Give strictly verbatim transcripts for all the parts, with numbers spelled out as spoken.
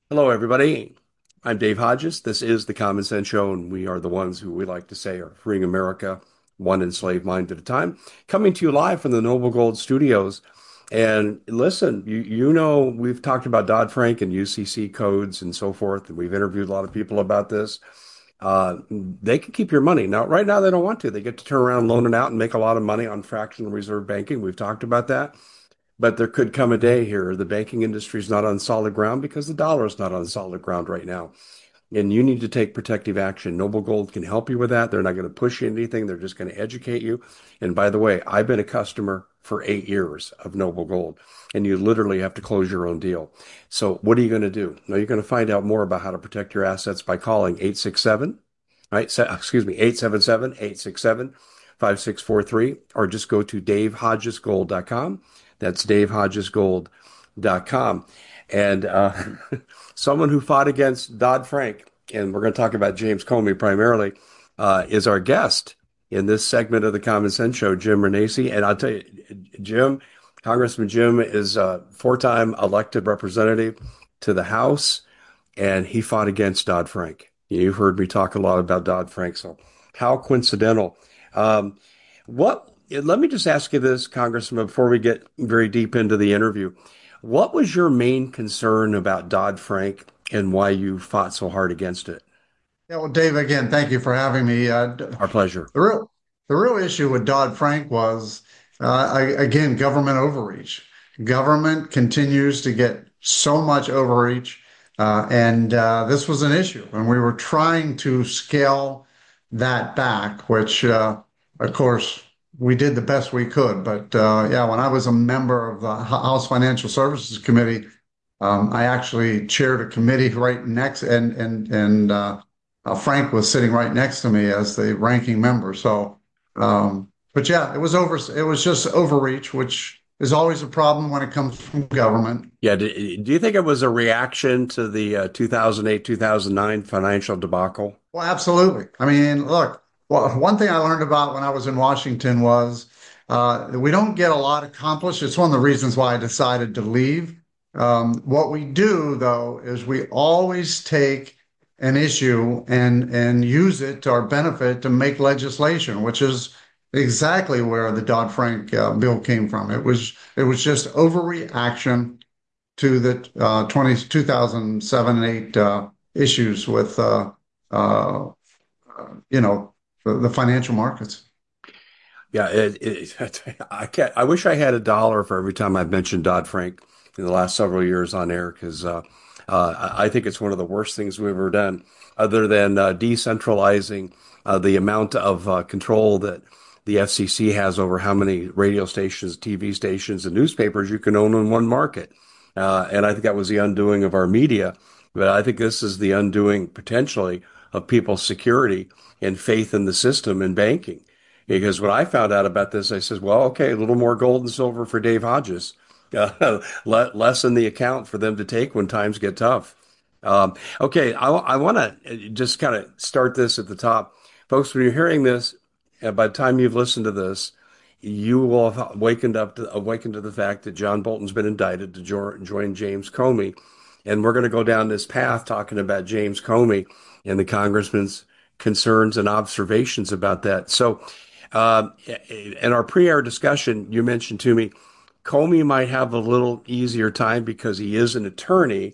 Hello, everybody. I'm Dave Hodges. This is the Common Sense Show, and we are the ones who we like to say are freeing America one enslaved mind at a time. Coming to you live from the Noble Gold Studios. And listen, you you know we've talked about Dodd-Frank and U C C codes and so forth, and we've interviewed a lot of people about this. Uh, they can keep your money. Now, right now, they don't want to. They get to turn around, loan it out, and make a lot of money on fractional reserve banking. We've talked about that. But there could come a day here the banking industry is not on solid ground because the dollar is not on solid ground right now. And you need to take protective action. Noble Gold can help you with that. They're not going to push you into anything. They're just going to educate you. And by the way, I've been a customer for eight years of Noble Gold, and you literally have to close your own deal. So what are you going to do? Now you're going to find out more about how to protect your assets by calling eight six seven, right? Se- excuse me, eight seven seven, eight six seven, five six four three, or just go to dave hodges gold dot com. That's dave hodges gold dot com. And uh, someone who fought against Dodd-Frank, and we're going to talk about James Comey primarily, uh, is our guest in this segment of the Common Sense Show, Jim Renacci. And I'll tell you, Jim, Congressman Jim is a four-time elected representative to the House, and he fought against Dodd-Frank. You've heard me talk a lot about Dodd-Frank, so how coincidental. Um, what? Let me just ask you this, Congressman, before we get very deep into the interview. What was your main concern about Dodd-Frank and why you fought so hard against it? Yeah, well, Dave, again, thank you for having me. Uh, d- Our pleasure. the real, the real issue with Dodd-Frank was, uh, I, again, government overreach. Government continues to get so much overreach, uh, and uh, this was an issue, and we were trying to scale that back, which, uh, of course, we did the best we could. But uh, yeah, when I was a member of the House Financial Services Committee, um, I actually chaired a committee right next, and and and uh, uh, Frank was sitting right next to me as the ranking member. So, um, but yeah, it was over. It was just overreach, which is always a problem when it comes from government. Yeah, do, do you think it was a reaction to the uh, two thousand eight, two thousand nine financial debacle? Well, absolutely. I mean, look, well, one thing I learned about when I was in Washington was uh, we don't get a lot accomplished. It's one of the reasons why I decided to leave. Um, what we do, though, is we always take an issue and and use it to our benefit to make legislation, which is exactly where the Dodd-Frank uh, bill came from. It was it was just overreaction to the uh, twenty, two thousand seven and eight uh, issues with uh, uh, you know, the, the financial markets. Yeah, it, it, I can't. I wish I had a dollar for every time I've mentioned Dodd-Frank in the last several years on air because uh, uh, I think it's one of the worst things we've ever done, other than uh, decentralizing uh, the amount of uh, control that the F C C has over how many radio stations, T V stations, and newspapers you can own in one market. Uh, and I think that was the undoing of our media. But I think this is the undoing potentially of people's security and faith in the system and banking. Because when I found out about this, I said, well, okay, a little more gold and silver for Dave Hodges, uh, less in the account for them to take when times get tough. Um, okay, I, I want to just kind of start this at the top. Folks, when you're hearing this, uh, by the time you've listened to this, you will have awakened up to, awakened to the fact that John Bolton's been indicted to jo join James Comey. And we're going to go down this path talking about James Comey and the congressman's concerns and observations about that. So, um, in our pre-air discussion, you mentioned to me Comey might have a little easier time because he is an attorney,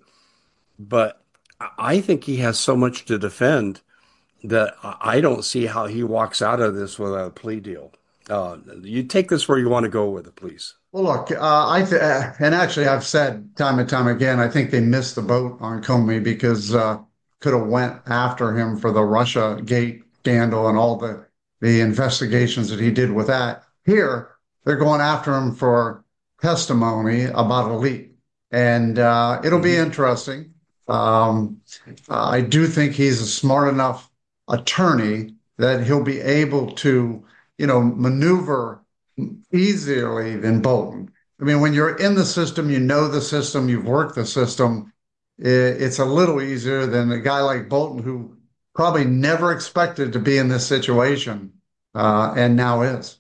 but I think he has so much to defend that I don't see how he walks out of this without a plea deal. Uh, you take this where you want to go with it, please. Well, look, uh, I th uh, and actually I've said time and time again, I think they missed the boat on Comey because uh, could have went after him for the Russia Gate scandal and all the the investigations that he did with that. Here, they're going after him for testimony about a leak, and uh, it'll be Hmm. interesting. Um, I do think he's a smart enough attorney that he'll be able to, you know, maneuver easily than Bolton. I mean, when you're in the system, you know the system, you've worked the system. It's a little easier than a guy like Bolton who probably never expected to be in this situation, uh, and now is.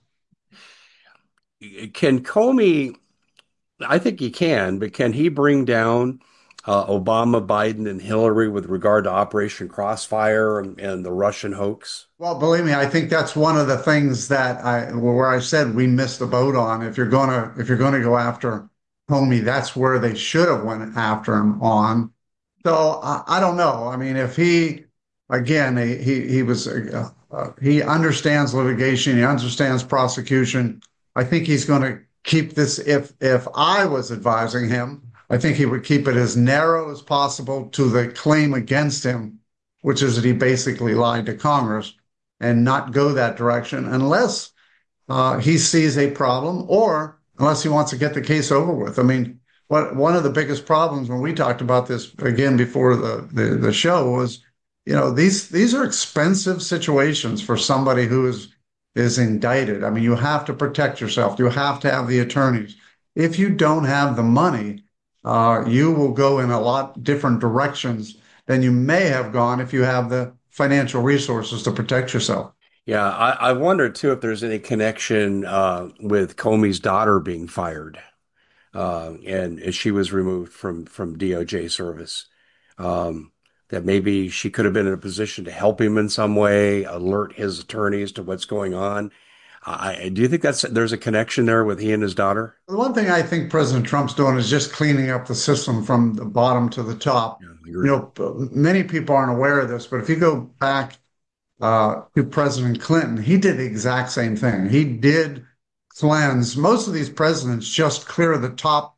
Can Comey, I think he can, but can he bring down uh, Obama, Biden, and Hillary with regard to Operation Crossfire and, and the Russian hoax? Well, believe me, I think that's one of the things that I where I said we missed the boat on. If you're gonna if you're gonna go after Comey, that's where they should have went after him on. So I, I don't know. I mean, if he again he he, he was uh, uh, he understands litigation, he understands prosecution. I think he's going to keep this. If if I was advising him, I think he would keep it as narrow as possible to the claim against him, which is that he basically lied to Congress, and not go that direction unless uh, he sees a problem or unless he wants to get the case over with. I mean, what one of the biggest problems when we talked about this again before the, the, the show was, you know, these these are expensive situations for somebody who is is indicted. I mean, you have to protect yourself. You have to have the attorneys. If you don't have the money, uh, you will go in a lot different directions than you may have gone if you have the financial resources to protect yourself. Yeah, I, I wonder too if there's any connection uh, with Comey's daughter being fired, uh, and she was removed from from D O J service. Um, that maybe she could have been in a position to help him in some way, alert his attorneys to what's going on. I, do you think that's there's a connection there with he and his daughter? The one thing I think President Trump's doing is just cleaning up the system from the bottom to the top. Yeah, I You agree. know, many people aren't aware of this, but if you go back uh, to President Clinton, he did the exact same thing. He did cleanse. Most of these presidents just clear the top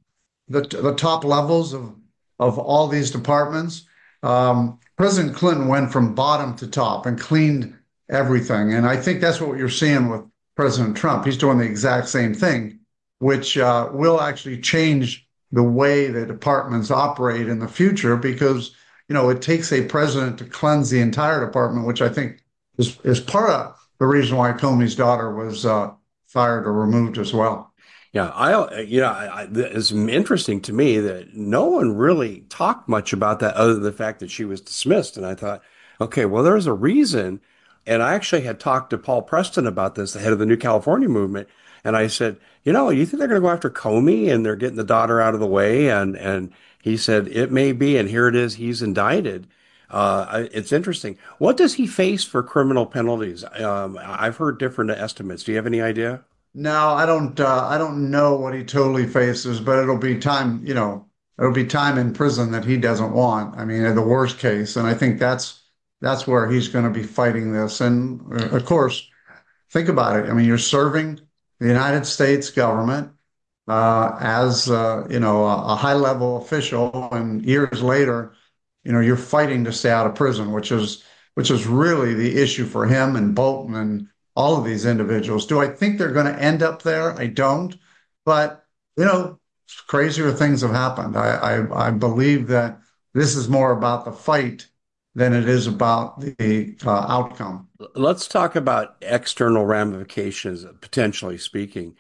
the the top levels of of all these departments. Um, President Clinton went from bottom to top and cleaned everything, and I think that's what you're seeing with President Trump. He's doing the exact same thing, which uh, will actually change the way the departments operate in the future because you know it takes a president to cleanse the entire department, which I think is is part of the reason why Comey's daughter was uh, fired or removed as well. Yeah, I, you know, I, I, it's interesting to me that no one really talked much about that other than the fact that she was dismissed. And I thought, okay, well, there's a reason. And I actually had talked to Paul Preston about this, the head of the New California movement. And I said, you know, you think they're going to go after Comey and they're getting the daughter out of the way? And, and he said, it may be. And here it is. He's indicted. Uh, I- it's interesting. What does he face for criminal penalties? Um, I've heard different estimates. Do you have any idea? No, I don't. Uh, I don't know what he totally faces, but it'll be time. You know, it'll be time in prison that he doesn't want. I mean, in the worst case, and I think that's that's where he's going to be fighting this. And uh, of course, think about it. I mean, you're serving the United States government uh, as uh, you know a, a high-level official, and years later, you know, you're fighting to stay out of prison, which is which is really the issue for him and Bolton and all of these individuals. Do I think they're going to end up there? I don't. But, you know, crazier things have happened. I, I, I believe that this is more about the fight than it is about the uh, outcome. Let's talk about external ramifications, potentially speaking.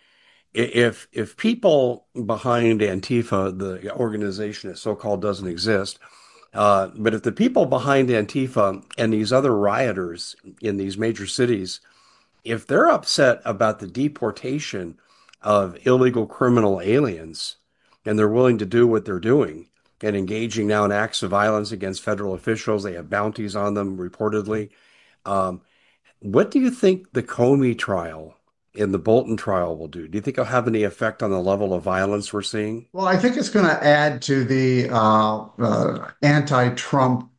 If if people behind Antifa, the organization that so-called doesn't exist, uh, but if the people behind Antifa and these other rioters in these major cities, if they're upset about the deportation of illegal criminal aliens and they're willing to do what they're doing and engaging now in acts of violence against federal officials, they have bounties on them reportedly. Um, what do you think the Comey trial and the Bolton trial will do? Do you think it'll have any effect on the level of violence we're seeing? Well, I think it's going to add to the uh, uh, anti-Trump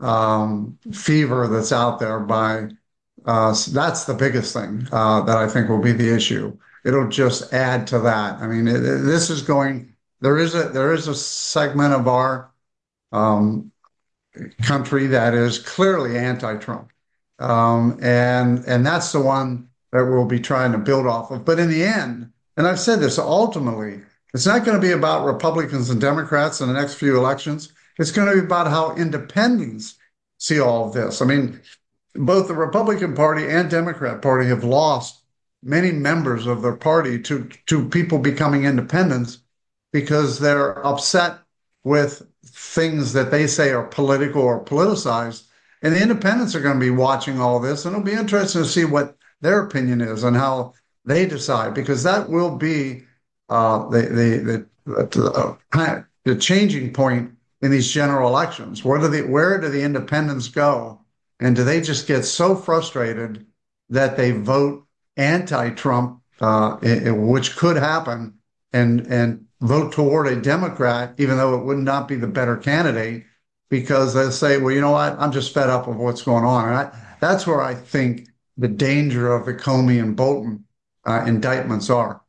um, fever that's out there by Uh, so that's the biggest thing uh, that I think will be the issue. It'll just add to that. I mean, it, it- this is going. There is a there is a segment of our um, country that is clearly anti-Trump, um, and and that's the one that we'll be trying to build off of. But in the end, and I've said this, ultimately, it's not going to be about Republicans and Democrats in the next few elections. It's going to be about how independents see all of this. I mean, both the Republican Party and Democrat Party have lost many members of their party to to people becoming independents because they're upset with things that they say are political or politicized. And the independents are going to be watching all this, and it'll be interesting to see what their opinion is and how they decide, because that will be uh, the the the the, uh, the changing point in these general elections? Where do the where do the independents go? And do they just get so frustrated that they vote anti-Trump, uh, which could happen, and and vote toward a Democrat, even though it would not be the better candidate, because they say, well, you know what, I'm just fed up with what's going on. And I, that's where I think the danger of the Comey and Bolton uh, indictments are.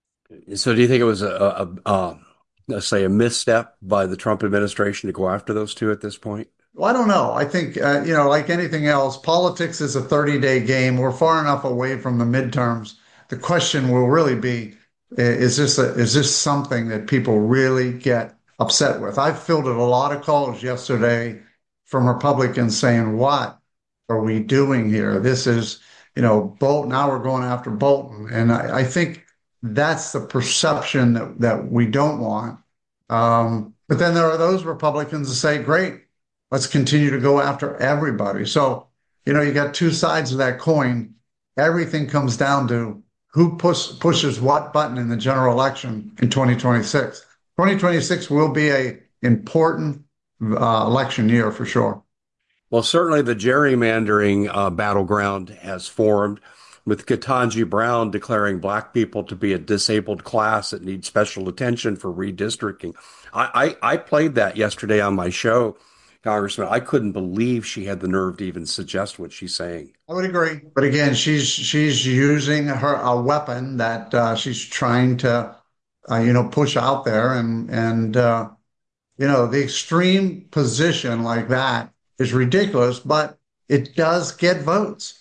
So do you think it was a, a, a, um, let's say a misstep by the Trump administration to go after those two at this point? Well, I don't know. I think, uh, you know, like anything else, politics is a thirty day game. We're far enough away from the midterms. The question will really be, is this a, is this something that people really get upset with? I fielded a lot of calls yesterday from Republicans saying, what are we doing here? This is, you know, Bolton. Now we're going after Bolton. And I, I think that's the perception that, that we don't want. Um, but then there are those Republicans that say, great, let's continue to go after everybody. So, you know, you got two sides of that coin. Everything comes down to who push, pushes what button in the general election in twenty twenty-six. twenty twenty-six will be a important uh, election year for sure. Well, certainly the gerrymandering uh, battleground has formed, with Ketanji Brown declaring black people to be a disabled class that needs special attention for redistricting. I, I, I played that yesterday on my show, Congressman. I couldn't believe she had the nerve to even suggest what she's saying. I would agree. But again, she's she's using her a weapon that uh, she's trying to, uh, you know, push out there. And, and uh, you know, the extreme position like that is ridiculous, but it does get votes.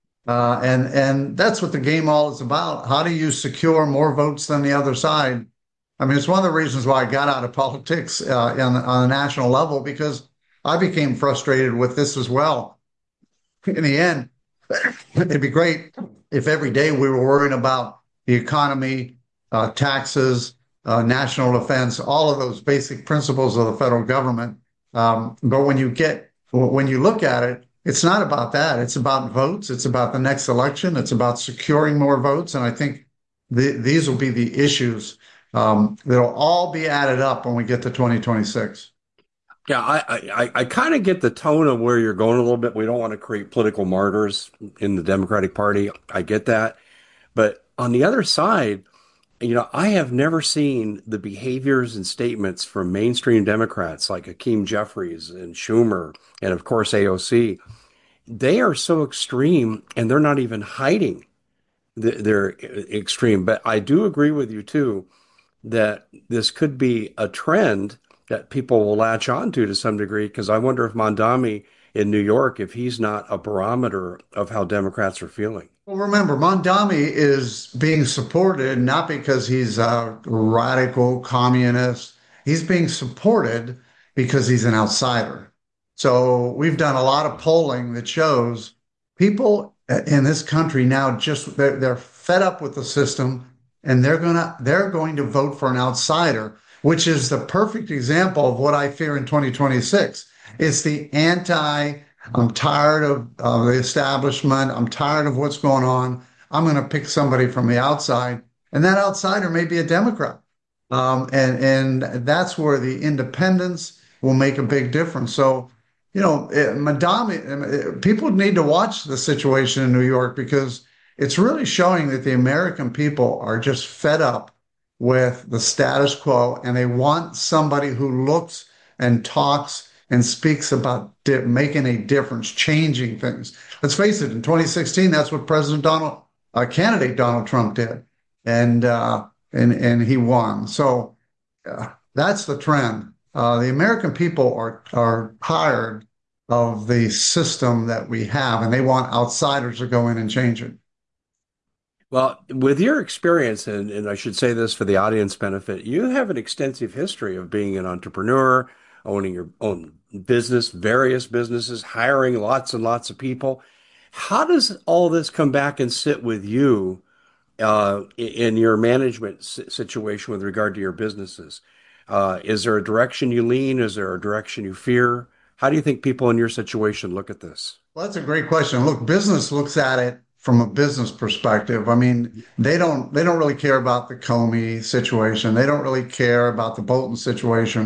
Uh, and and that's what the game all is about. How do you secure more votes than the other side? I mean, it's one of the reasons why I got out of politics uh, on, on a national level, because I became frustrated with this as well. In the end, it'd be great if every day we were worrying about the economy, uh, taxes, uh, national defense, all of those basic principles of the federal government. Um, but when you get when you look at it, it's not about that. It's about votes. It's about the next election. It's about securing more votes. And I think the, these will be the issues um, that'll all be added up when we get to twenty twenty-six. Yeah, I, I, I kind of get the tone of where you're going a little bit. We don't want to create political martyrs in the Democratic Party. I get that. But on the other side, you know, I have never seen the behaviors and statements from mainstream Democrats like Hakeem Jeffries and Schumer and, of course, A O C. They are so extreme, and they're not even hiding the, their extreme. But I do agree with you, too, that this could be a trend that people will latch on to to some degree, because I wonder if Mondami in New York, if he's not a barometer of how Democrats are feeling. Well, remember, Mondami is being supported not because he's a radical communist. He's being supported because he's an outsider. So we've done a lot of polling that shows people in this country now just they're, they're fed up with the system, and they're gonna they're going to vote for an outsider, which is the perfect example of what I fear in twenty twenty-six. It's the anti, I'm tired of uh, the establishment. I'm tired of what's going on. I'm going to pick somebody from the outside. And that outsider may be a Democrat. Um, and, and that's where the independents will make a big difference. So, you know, it, Madame, people need to watch the situation in New York, because it's really showing that the American people are just fed up with the status quo, and they want somebody who looks and talks and speaks about di- making a difference, changing things. Let's face it, in twenty sixteen, that's what President Donald, uh, candidate Donald Trump did, and uh, and and he won. So uh, that's the trend. Uh, the American people are are tired of the system that we have, and they want outsiders to go in and change it. Well, with your experience, and, and I should say this for the audience benefit, you have an extensive history of being an entrepreneur, owning your own business, various businesses, hiring lots and lots of people. How does all this come back and sit with you uh, in your management situation with regard to your businesses? Uh, is there a direction you lean? Is there a direction you fear? How do you think people in your situation look at this? Well, that's a great question. Look, business looks at it from a business perspective. I mean, they don't they don't really care about the Comey situation. They don't really care about the Bolton situation.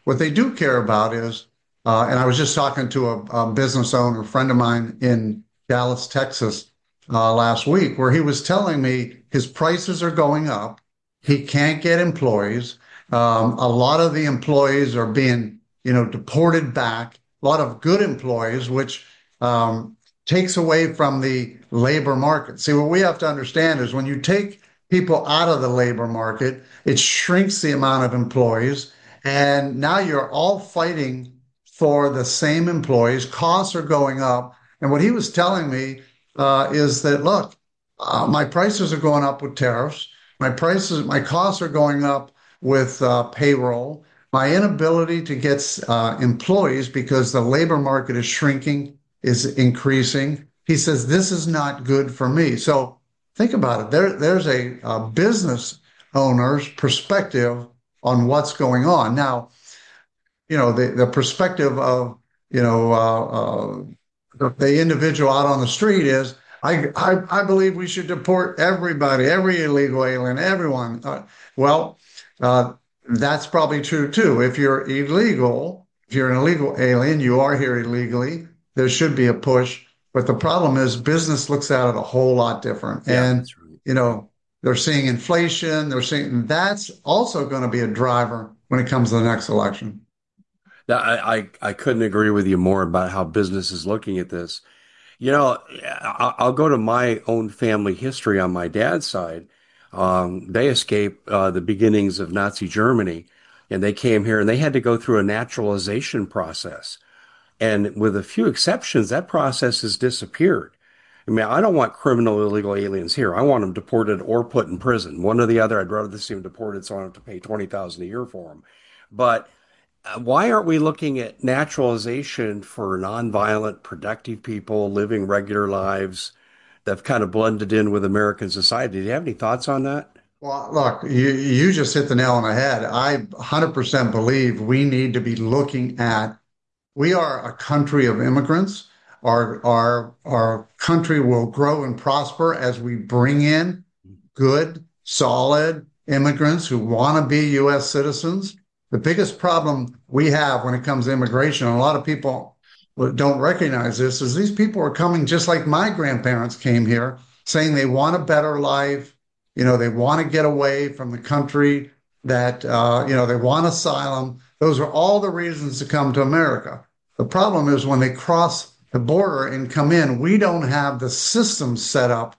What they do care about is, uh, and I was just talking to a, a business owner, a friend of mine in Dallas, Texas, uh, last week, where he was telling me his prices are going up. He can't get employees. Um, a lot of the employees are being, you know, deported back. A lot of good employees, which um, takes away from the labor market. See, what we have to understand is when you take people out of the labor market, it shrinks the amount of employees. And now you're all fighting for the same employees. Costs are going up. And what he was telling me uh, is that, look, uh, my prices are going up with tariffs. My prices, my costs are going up with uh, payroll. My inability to get uh, employees because the labor market is shrinking is increasing. He says, this is not good for me. So think about it. There, there's a, a business owner's perspective on what's going on. Now, you know, the, the perspective of, you know, uh, uh, the, the individual out on the street is, I, I, I believe we should deport everybody, every illegal alien, everyone. Uh, well, uh, that's probably true too. If you're illegal, if you're an illegal alien, you are here illegally, there should be a push. But the problem is business looks at it a whole lot different. Yeah, And, that's right. you know, they're seeing inflation, they're seeing that's also going to be a driver when it comes to the next election. That I, I I couldn't agree with you more about how business is looking at this. You know, I- I'll go to my own family history on my dad's side. Um, they escaped uh, the beginnings of Nazi Germany, and they came here, and they had to go through a naturalization process. And with a few exceptions, that process has disappeared. I mean, I don't want criminal illegal aliens here. I want them deported or put in prison. One or the other. I'd rather see them deported so I don't have to pay twenty thousand dollars a year for them. But uh, why aren't we looking at naturalization for nonviolent, productive people living regular lives that have kind of blended in with American society? Do you have any thoughts on that? Well, look, you, you just hit the nail on the head. I one hundred percent believe we need to be looking at, we are a country of immigrants. Our, our, our country will grow and prosper as we bring in good, solid immigrants who want to be U S citizens. The biggest problem we have when it comes to immigration, and a lot of people don't recognize this, is these people are coming just like my grandparents came here, saying they want a better life. You know, they want to get away from the country that, uh, you know, they want asylum. Those are all the reasons to come to America. The problem is when they cross the border and come in, we don't have the system set up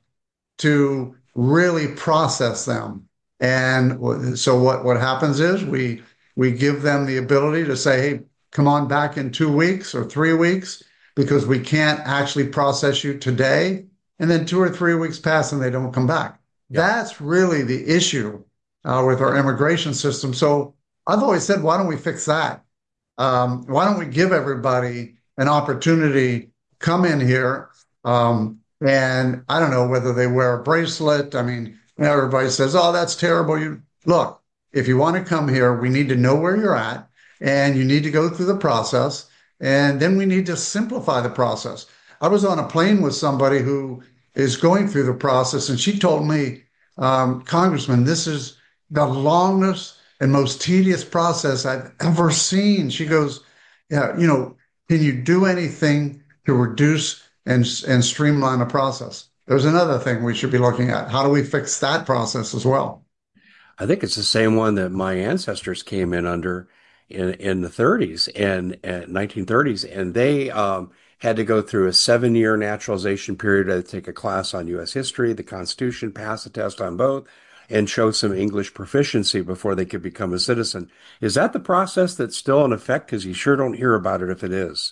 to really process them. And so what, what happens is we we give them the ability to say, hey, come on back in two weeks or three weeks because we can't actually process you today. And then two or three weeks pass and they don't come back. Yeah. That's really the issue uh, with our immigration system. So I've always said, why don't we fix that? Um, why don't we give everybody an opportunity, come in here, um, and I don't know whether they wear a bracelet. I mean, everybody says, oh, that's terrible. You look, if you want to come here, we need to know where you're at and you need to go through the process. And then we need to simplify the process. I was on a plane with somebody who is going through the process, and she told me, um, Congressman, this is the longest and most tedious process I've ever seen. She goes, yeah, you know, can you do anything to reduce and, and streamline the process? There's another thing we should be looking at. How do we fix that process as well? I think it's the same one that my ancestors came in under in in the thirties and, and nineteen thirties, and they um, had to go through a seven-year naturalization period. They had to take a class on U S history, the Constitution, pass a test on both, and show some English proficiency before they could become a citizen. Is that the process that's still in effect? Because you sure don't hear about it if it is.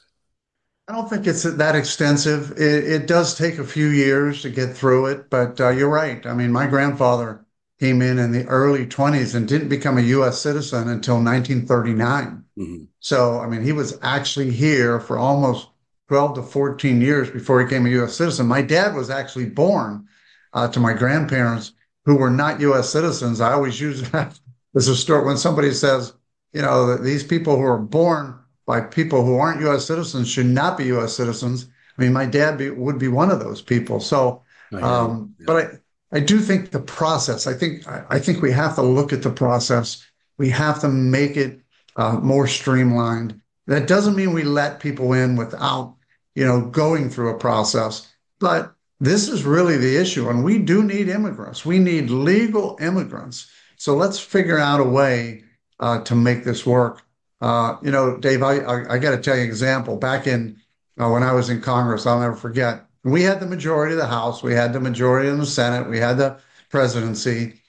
I don't think it's that extensive. It, it does take a few years to get through it, but uh, you're right. I mean, my grandfather came in in the early twenties and didn't become a U S citizen until nineteen thirty-nine. Hmm. So, I mean, he was actually here for almost twelve to fourteen years before he became a U S citizen. My dad was actually born uh, to my grandparents who were not U S citizens. I always use that as a story when somebody says, you know, that these people who are born by people who aren't U S citizens should not be U S citizens. I mean, my dad be, would be one of those people. So, I hear you. um, Yeah. but I, I do think the process, I think, I, I think we have to look at the process. We have to make it uh, more streamlined. That doesn't mean we let people in without, you know, going through a process. But this is really the issue. And we do need immigrants. We need legal immigrants. So let's figure out a way uh, to make this work. Uh, you know, Dave, I, I, I got to tell you an example. Back in uh, when I was in Congress, I'll never forget. We had the majority of the House, we had the majority in the Senate, we had the presidency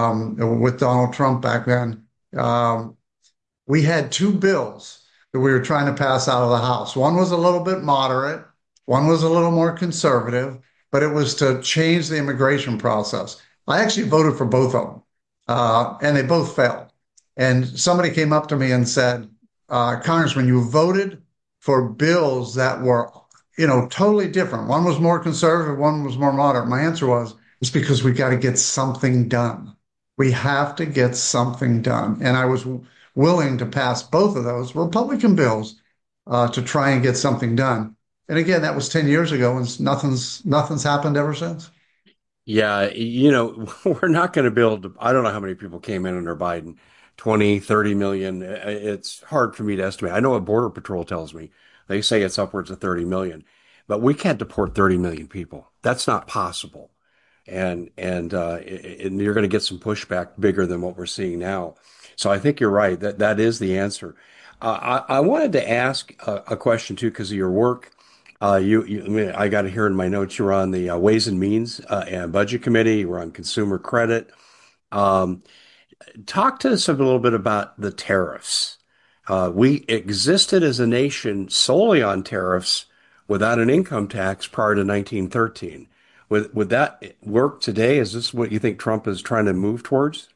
um, with Donald Trump back then. Um, we had two bills that we were trying to pass out of the House. One was a little bit moderate, one was a little more conservative, but it was to change the immigration process. I actually voted for both of them, uh, and they both failed. And somebody came up to me and said, uh, Congressman, you voted for bills that were, you know, totally different. One was more conservative, one was more moderate. My answer was, it's because we got to get something done. We have to get something done. And I was willing to pass both of those Republican bills uh, to try and get something done. And again, that was ten years ago, and nothing's nothing's happened ever since. Yeah, you know, we're not going to build, I don't know how many people came in under Biden, twenty, thirty million. It's hard for me to estimate. I know what Border Patrol tells me. They say it's upwards of thirty million, but we can't deport thirty million people. That's not possible. And, and, uh, and you're going to get some pushback bigger than what we're seeing now. So I think you're right. That, that is the answer. Uh, I, I wanted to ask a, a question too, because of your work. Uh, you, you, I mean, I got to hear in my notes you were on the uh, Ways and Means uh, and Budget Committee. You were on Consumer Credit. Um, Talk to us a little bit about the tariffs. Uh, we existed as a nation solely on tariffs without an income tax prior to nineteen thirteen. Would, would that work today? Is this what you think Trump is trying to move towards?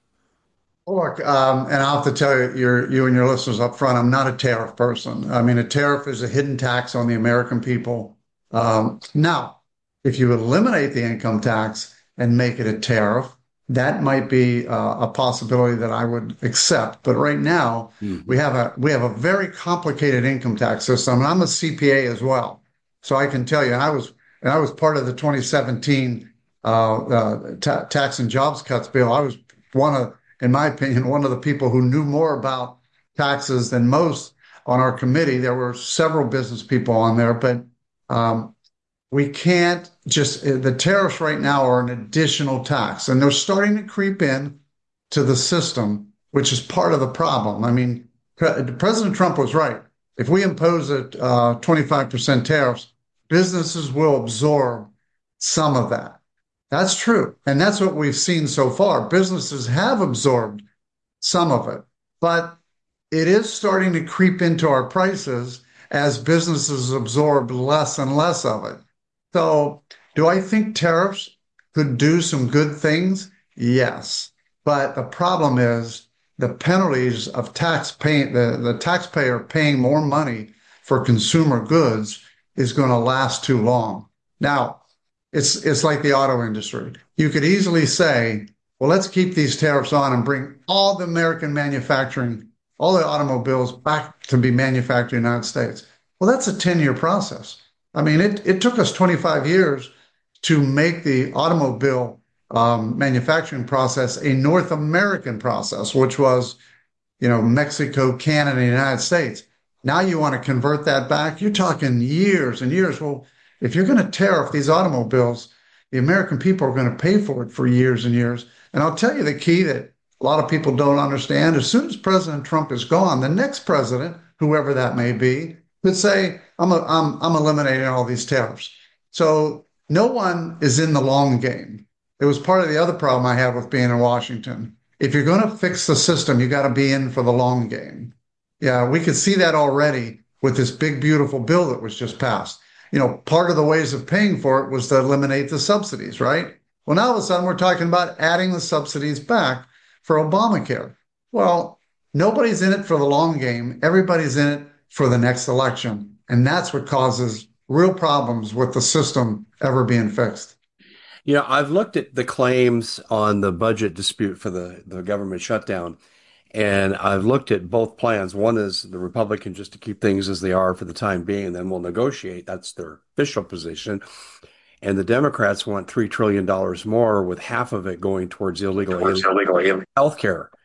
Look, um, and I'll have to tell you, your, you and your listeners up front, I'm not a tariff person. I mean, a tariff is a hidden tax on the American people. Um, now, if you eliminate the income tax and make it a tariff, that might be uh, a possibility that I would accept. But right now, we Hmm. have a we have a very complicated income tax system, and I'm a C P A as well, so I can tell you. And I was and I was part of the twenty seventeen uh, uh, ta tax and jobs cuts bill. I was one of in my opinion, one of the people who knew more about taxes than most on our committee. There were several business people on there, but um, we can't just, the tariffs right now are an additional tax, and they're starting to creep in to the system, which is part of the problem. I mean, President Trump was right. If we impose a uh, twenty-five percent tariffs, businesses will absorb some of that. That's true. And that's what we've seen so far. Businesses have absorbed some of it, but it is starting to creep into our prices as businesses absorb less and less of it. So, do I think tariffs could do some good things? Yes. But the problem is the penalties of tax paying the, the taxpayer paying more money for consumer goods is going to last too long. Now, it's it's like the auto industry. You could easily say, well, let's keep these tariffs on and bring all the American manufacturing, all the automobiles back to be manufactured in the United States. Well, that's a ten-year process. I mean, it, it took us twenty-five years to make the automobile um, manufacturing process a North American process, which was, you know, Mexico, Canada, and the United States. Now you want to convert that back. You're talking years and years. Well, if you're going to tariff these automobiles, the American people are going to pay for it for years and years. And I'll tell you the key that a lot of people don't understand. As soon as President Trump is gone, the next president, whoever that may be, could say, I'm, a, I'm, I'm eliminating all these tariffs. So no one is in the long game. It was part of the other problem I have with being in Washington. If you're going to fix the system, you got to be in for the long game. Yeah, we could see that already with this big, beautiful bill that was just passed. You know, part of the ways of paying for it was to eliminate the subsidies, right? Well, now all of a sudden we're talking about adding the subsidies back for Obamacare. Well, nobody's in it for the long game. Everybody's in it for the next election. And that's what causes real problems with the system ever being fixed. You know, I've looked at the claims on the budget dispute for the, the government shutdown, and I've looked at both plans. One is the Republican just to keep things as they are for the time being, and then we'll negotiate. That's their official position. And the Democrats want three trillion dollars more, with half of it going towards illegal alien Towards illegal alien. health care.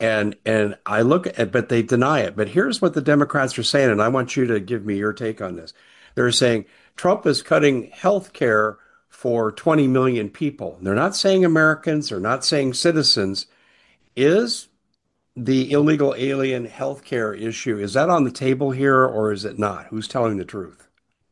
And and I look at, but they deny it. But here's what the Democrats are saying, and I want you to give me your take on this. They're saying Trump is cutting health care for twenty million people. They're not saying Americans, they're not saying citizens. Is the illegal alien health care issue, is that on the table here or is it not? Who's telling the truth?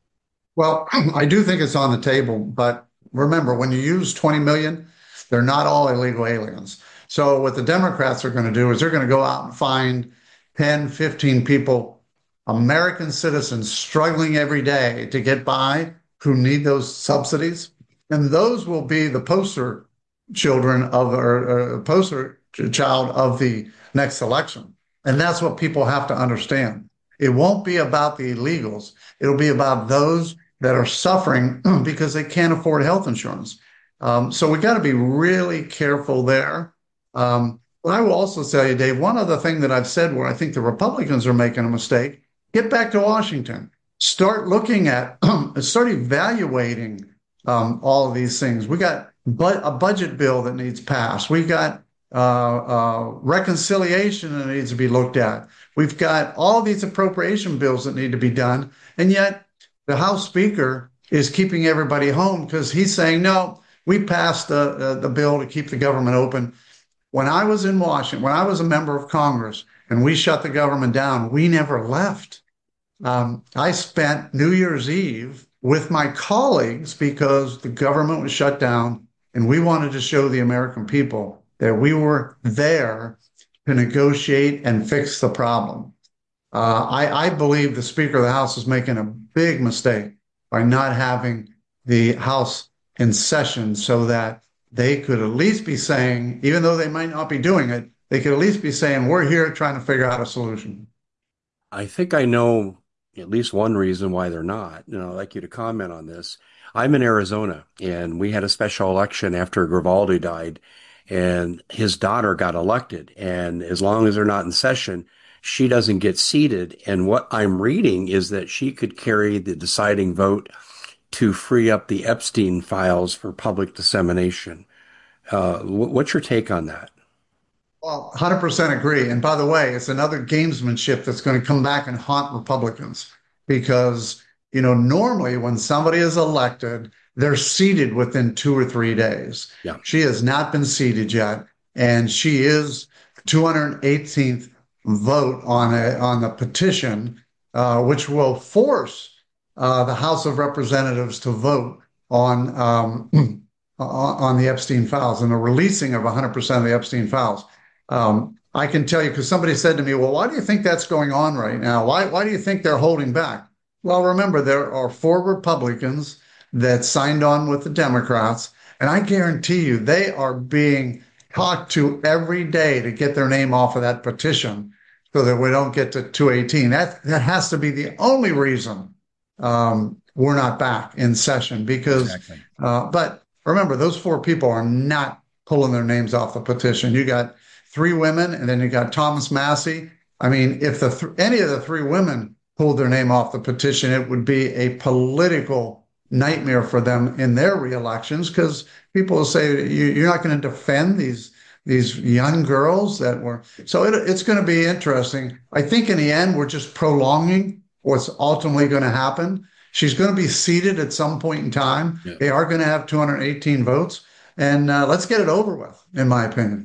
Well, I do think it's on the table, but remember, when you use twenty million, they're not all illegal aliens. So what the Democrats are going to do is they're going to go out and find ten, fifteen people, American citizens struggling every day to get by who need those subsidies. And those will be the poster children of, or, or poster child of the next election. And that's what people have to understand. It won't be about the illegals. It'll be about those that are suffering because they can't afford health insurance. Um, so we got to be really careful there. Um, but I will also tell you, Dave, one other thing that I've said where I think the Republicans are making a mistake, get back to Washington. Start looking at, start evaluating um, all of these things. We got but a budget bill that needs passed. We got uh, uh, reconciliation that needs to be looked at. We've got all these appropriation bills that need to be done. And yet the House Speaker is keeping everybody home because he's saying, no, we passed the, uh, the bill to keep the government open. When I was in Washington, when I was a member of Congress and we shut the government down, we never left. Um, I spent New Year's Eve with my colleagues because the government was shut down and we wanted to show the American people that we were there to negotiate and fix the problem. Uh, I, I believe the Speaker of the House is making a big mistake by not having the House in session so that they could at least be saying, even though they might not be doing it, they could at least be saying, we're here trying to figure out a solution. I think I know at least one reason why they're not. You know, I'd like you to comment on this. I'm in Arizona, and we had a special election after Grivaldi died, and his daughter got elected. And as long as they're not in session, she doesn't get seated. And what I'm reading is that she could carry the deciding vote to free up the Epstein files for public dissemination. Uh, what's your take on that? Well, one hundred percent agree. And by the way, it's another gamesmanship that's going to come back and haunt Republicans because, you know, normally when somebody is elected, they're seated within two or three days. Yeah. She has not been seated yet, and she is two hundred eighteenth vote on a on the petition, uh, which will force uh, the House of Representatives to vote on um, on the Epstein files and the releasing of one hundred percent of the Epstein files. Um, I can tell you because somebody said to me, well, why do you think that's going on right now? Why, why do you think they're holding back? Well, remember, there are four Republicans that signed on with the Democrats, and I guarantee you they are being talked to every day to get their name off of that petition so that we don't get to two eighteen. That, that has to be the only reason um, we're not back in session because, Exactly. uh, but remember, those four people are not pulling their names off the petition. You got three women, and then you got Thomas Massie. I mean, if the th- any of the three women pulled their name off the petition, it would be a political nightmare for them in their reelections because people will say you, you're not going to defend these these young girls that were. So it, it's going to be interesting. I think in the end, we're just prolonging what's ultimately going to happen. She's going to be seated at some point in time. Yeah. They are going to have two hundred eighteen votes, and uh, let's get it over with, in my opinion.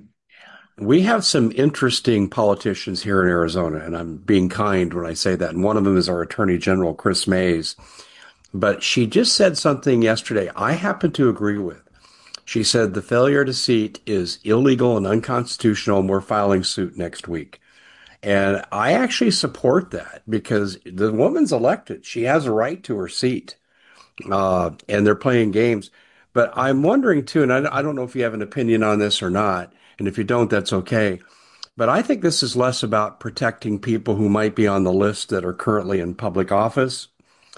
We have some interesting politicians here in Arizona, and I'm being kind when I say that. And one of them is our Attorney General, Chris Mays. But she just said something yesterday I happen to agree with. She said the failure to seat is illegal and unconstitutional, and we're filing suit next week. And I actually support that because the woman's elected. She has a right to her seat, uh, and they're playing games. But I'm wondering too, and I, I don't know if you have an opinion on this or not. And if you don't, that's okay. But I think this is less about protecting people who might be on the list that are currently in public office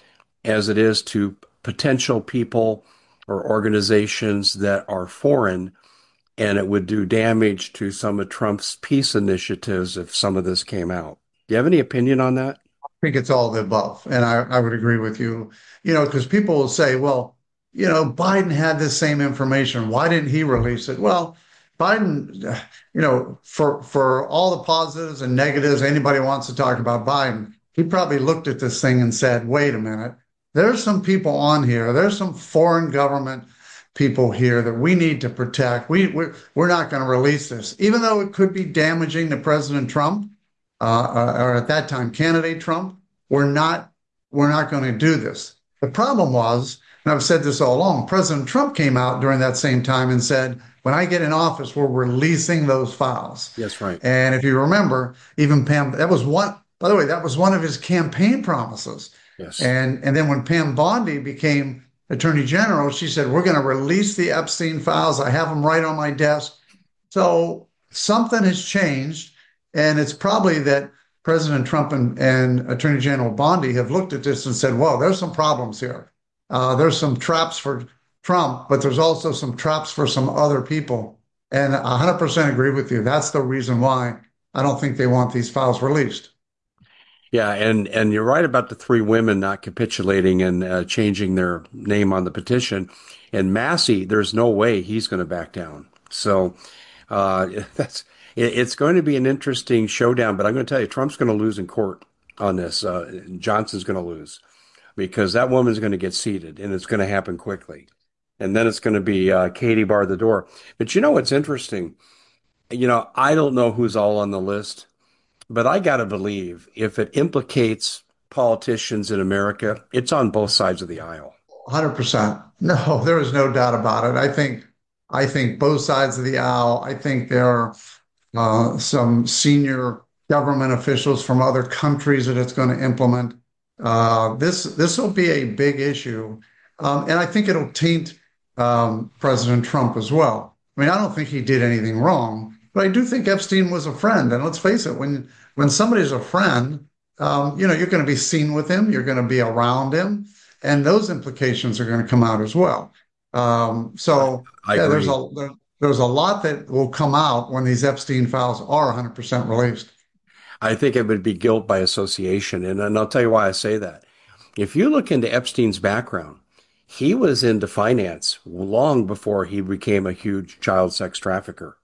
as it is to potential people or organizations that are foreign, and it would do damage to some of Trump's peace initiatives if some of this came out. Do you have any opinion on that? I think it's all the above. And I, I would agree with you, you know, because people will say, well, you know, Biden had this same information. Why didn't he release it? Well, Biden, you know, for for all the positives and negatives anybody wants to talk about Biden, he probably looked at this thing and said, "Wait a minute, there's some people on here. There's some foreign government people here that we need to protect. We we're, we're not going to release this, even though it could be damaging to President Trump, uh, uh, or at that time candidate Trump. We're not we're not going to do this." The problem was, and I've said this all along, President Trump came out during that same time and said, when I get in office, we're releasing those files. Yes, right. And if you remember, even Pam, that was one, by the way, that was one of his campaign promises. Yes. And, and then when Pam Bondi became Attorney General, she said, we're going to release the Epstein files. I have them right on my desk. So something has changed. And it's probably that President Trump and, and Attorney General Bondi have looked at this and said, well, there's some problems here. Uh, there's some traps for Trump, but there's also some traps for some other people. And I one hundred percent agree with you. That's the reason why I don't think they want these files released. Yeah, and and you're right about the three women not capitulating and uh, changing their name on the petition. And Massey, there's no way he's going to back down. So uh, that's it, it's going to be an interesting showdown. But I'm going to tell you, Trump's going to lose in court on this. Uh, Johnson's going to lose because that woman's going to get seated, and it's going to happen quickly. And then it's going to be uh, Katie bar the door. But you know what's interesting? You know, I don't know who's all on the list. But I got to believe if it implicates politicians in America, it's on both sides of the aisle. one hundred percent. No, there is no doubt about it. I think I think both sides of the aisle. I think there are uh, some senior government officials from other countries that it's going to implement. Uh, this this will be a big issue, um, and I think it'll taint um, President Trump as well. I mean, I don't think he did anything wrong, but I do think Epstein was a friend. And let's face it, when when somebody's a friend, um, you know, you're going to be seen with him, you're going to be around him, and those implications are going to come out as well. Um, so I yeah, there's agree. a there, there's a lot that will come out when these Epstein files are one hundred percent released. I think it would be guilt by association. And, and I'll tell you why I say that. If you look into Epstein's background, he was into finance long before he became a huge child sex trafficker.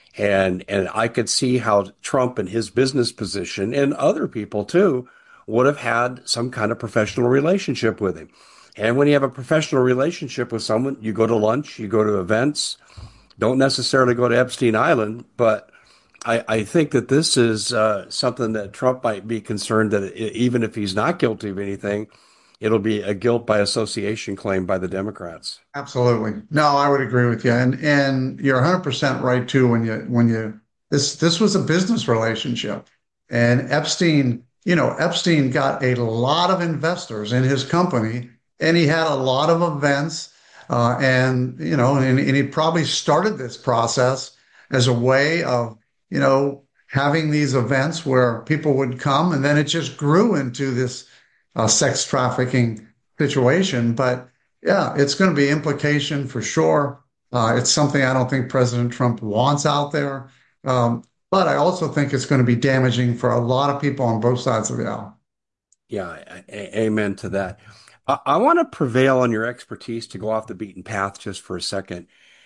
And and I could see how Trump and his business position and other people too would have had some kind of professional relationship with him. And when you have a professional relationship with someone, you go to lunch, you go to events, don't necessarily go to Epstein Island, but I, I think that this is uh, something that Trump might be concerned that even if he's not guilty of anything, it'll be a guilt by association claim by the Democrats. Absolutely. No, I would agree with you. And and you're one hundred percent right too when you when you this this was a business relationship. And Epstein, you know, Epstein got a lot of investors in his company and he had a lot of events uh, and you know, and, and he probably started this process as a way of, you know, having these events where people would come and then it just grew into this uh, sex trafficking situation. But yeah, it's going to be implication for sure. Uh, it's something I don't think President Trump wants out there. Um, but I also think it's going to be damaging for a lot of people on both sides of the aisle. Yeah, a- amen to that. I, I want to prevail on your expertise to go off the beaten path just for a second.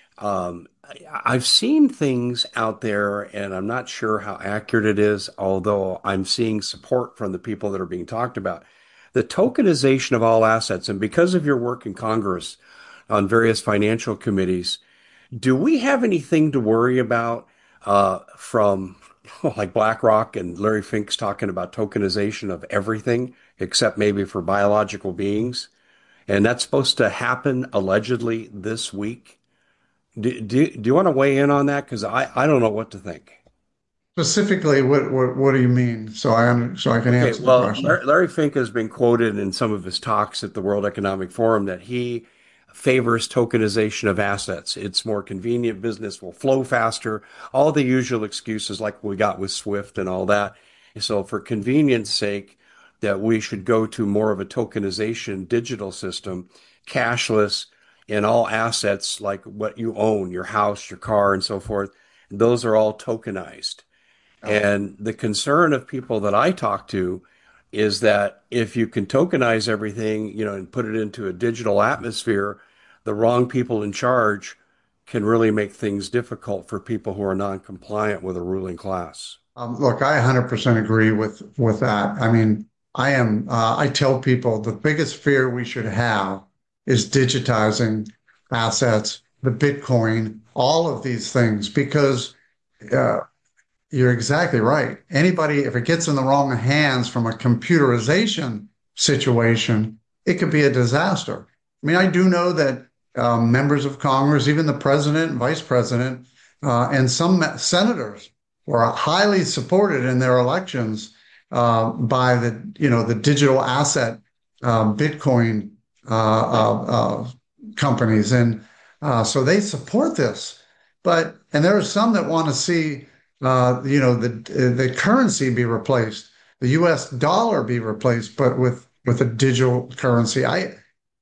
Um, I, I've seen things out there, and I'm not sure how accurate it is, although I'm seeing support from the people that are being talked about. The tokenization of all assets, and because of your work in Congress on various financial committees, do we have anything to worry about uh, from like BlackRock and Larry Fink's talking about tokenization of everything except maybe for biological beings? And that's supposed to happen allegedly this week. Do, do, do you want to weigh in on that? Because I, I don't know what to think. Specifically, what what, what do you mean? So I under, so I can Okay, answer the well, question. Lar- Larry Fink has been quoted in some of his talks at the World Economic Forum that he favors tokenization of assets. It's more convenient, business will flow faster, all the usual excuses like we got with Swift and all that. So for convenience sake, that we should go to more of a tokenization digital system, cashless in all assets like what you own, your house, your car, and so forth. Those are all tokenized. Yeah. And the concern of people that I talk to is that if you can tokenize everything, you know, and put it into a digital atmosphere, the wrong people in charge can really make things difficult for people who are non-compliant with a ruling class. Um, look, I one hundred percent agree with with that. I mean, I am. Uh, I tell people the biggest fear we should have is digitizing assets, the Bitcoin, all of these things, because uh, you're exactly right. Anybody, if it gets in the wrong hands from a computerization situation, it could be a disaster. I mean, I do know that um, members of Congress, even the president and vice president, uh, and some senators were highly supported in their elections uh, by the, you know, the digital asset uh, Bitcoin uh, uh, uh, companies, and uh, so they support this. But and there are some that want to see uh, you know, the the currency be replaced, the U S dollar be replaced, but with with a digital currency. I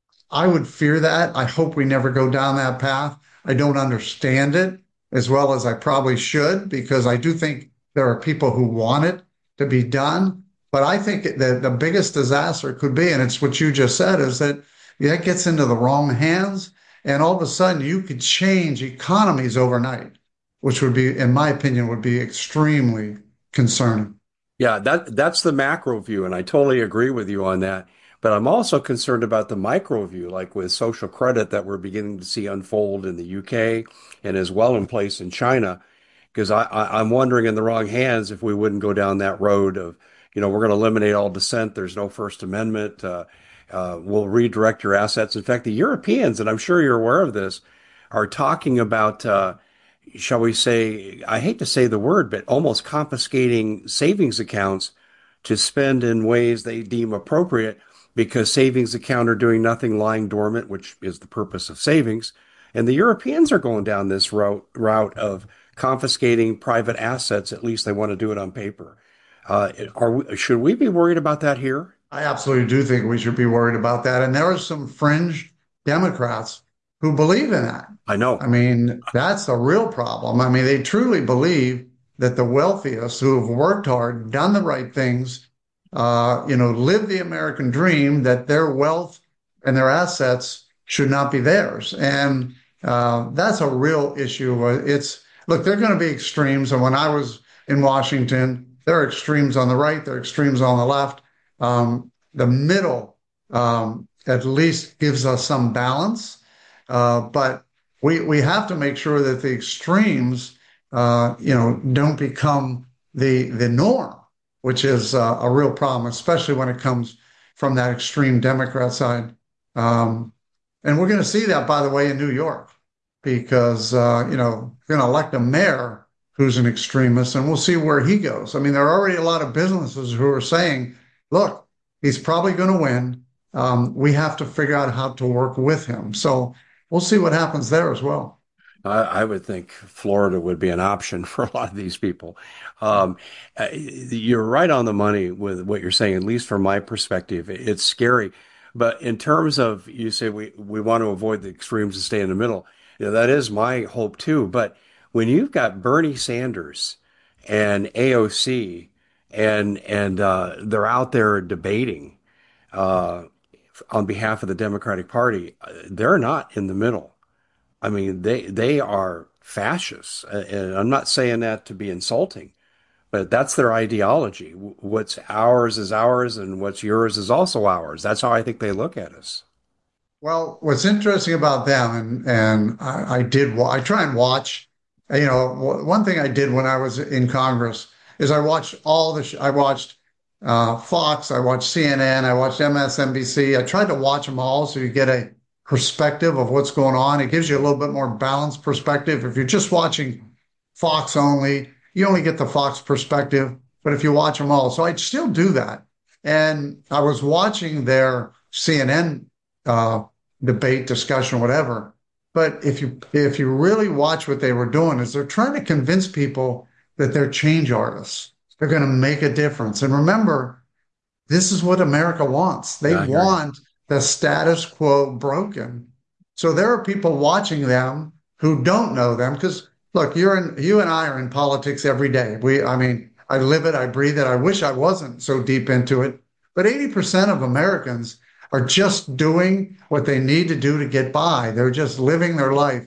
I would fear that. I hope we never go down that path. I don't understand it as well as I probably should, because I do think there are people who want it to be done. But I think that the biggest disaster could be, and it's what you just said, is that that gets into the wrong hands, and all of a sudden you could change economies overnight, which would be, in my opinion, would be extremely concerning. Yeah, that that's the macro view, and I totally agree with you on that. But I'm also concerned about the micro view, like with social credit that we're beginning to see unfold in the U K and as well in place in China. Because I, I, I'm wondering in the wrong hands if we wouldn't go down that road of, you know, we're going to eliminate all dissent. There's no First Amendment. Uh, uh, we'll redirect your assets. In fact, the Europeans, and I'm sure you're aware of this, are talking about uh, shall we say, I hate to say the word, but almost confiscating savings accounts to spend in ways they deem appropriate because savings account are doing nothing, lying dormant, which is the purpose of savings. And the Europeans are going down this route, route of confiscating private assets. At least they want to do it on paper. Uh, are we, should we be worried about that here? I absolutely do think we should be worried about that. And there are some fringe Democrats who believe in that. I know. I mean, that's a real problem. I mean, they truly believe that the wealthiest who have worked hard, done the right things, uh, you know, live the American dream, that their wealth and their assets should not be theirs. And uh, that's a real issue. It's, look, there are going to be extremes. And when I was in Washington, there are extremes on the right, there are extremes on the left. Um, the middle um, at least gives us some balance. Uh, but we we have to make sure that the extremes, uh, you know, don't become the the norm, which is uh, a real problem, especially when it comes from that extreme Democrat side. Um, and we're going to see that, by the way, in New York, because uh, you know, we're going to elect a mayor who's an extremist, and we'll see where he goes. I mean, there are already a lot of businesses who are saying, "Look, he's probably going to win. Um, we have to figure out how to work with him." So we'll see what happens there as well. I, I would think Florida would be an option for a lot of these people. Um, uh, you're right on the money with what you're saying, at least from my perspective. It's scary. But in terms of, you say we, we want to avoid the extremes and stay in the middle. You know, that is my hope too. But when you've got Bernie Sanders and A O C and and uh, they're out there debating uh, on behalf of the Democratic Party, uh, they're not in the middle. I mean, they they are fascists, and I'm not saying that to be insulting, but that's their ideology. What's ours is ours, and what's yours is also ours. That's how I think they look at us. Well, what's interesting about them, and and I, I did I try and watch. You know, one thing I did when I was in Congress is I watched all the I watched uh, Fox, I watched C N N, I watched M S N B C. I tried to watch them all so you get a perspective of what's going on. It gives you a little bit more balanced perspective. If you're just watching Fox only, you only get the Fox perspective. But if you watch them all, so I'd still do that. And I was watching their C N N uh, debate, discussion, whatever. But if you if you really watch what they were doing, is they're trying to convince people that they're change artists. They're going to make a difference. And remember, this is what America wants. They Yeah, I hear you. want the status quo broken. So there are people watching them who don't know them because look, you're in, you and I are in politics every day. We, I mean, I live it, I breathe it. I wish I wasn't so deep into it, but eighty percent of Americans are just doing what they need to do to get by. They're just living their life.